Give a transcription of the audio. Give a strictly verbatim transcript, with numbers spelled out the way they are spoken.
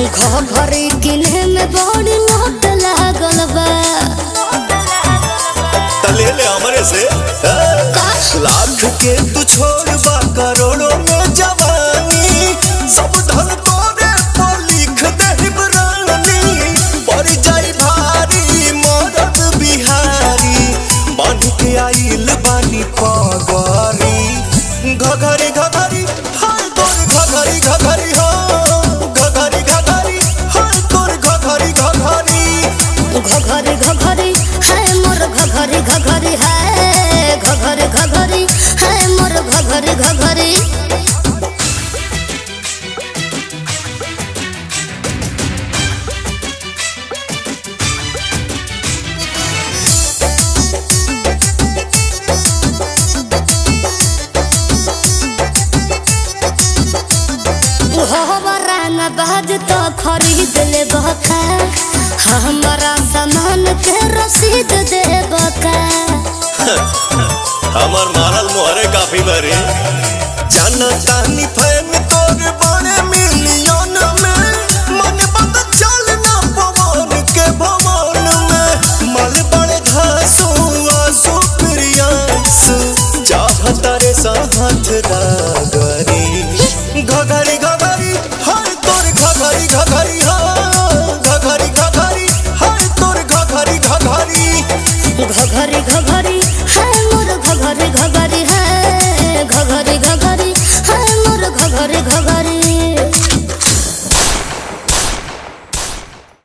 घरी किने में बड़ी लोट लागल बा तले ले हमरे से लाख के तू छोड़ बा करोड़ों में जवानी सब धन तोरे पर लिख दे बरानी पड़ जाई भारी मरद बिहारी बांध के आइल बानी पगरी घघरी घघरी हाय तोर घघरी घघरी हो घघरी घघरी हाय तोर घघरी घघरी घघरी घघरी है मोर घघरी घघरी है घघरी घघरी है मोर घघरी घघरी हमारा बाज तो खरीद ले बका हमारा सामान के रसीद दे बका हमार मारल मोहरे काफी बरे जाना जानी फैन तोर बड़े मिलियन में मन बंद चलना पवन के भवन में मल बड़े घासू आंसू प्रियांसु चाहत रे साथ दागरी घघरी घघरी हाय तोर घघरी घघरी हो घघरी घघरी हाय तोर घघरी घघरी घघरी घघरी है मोर घघरी घघरी है घघरी घघरी है मोर घघरी घघरी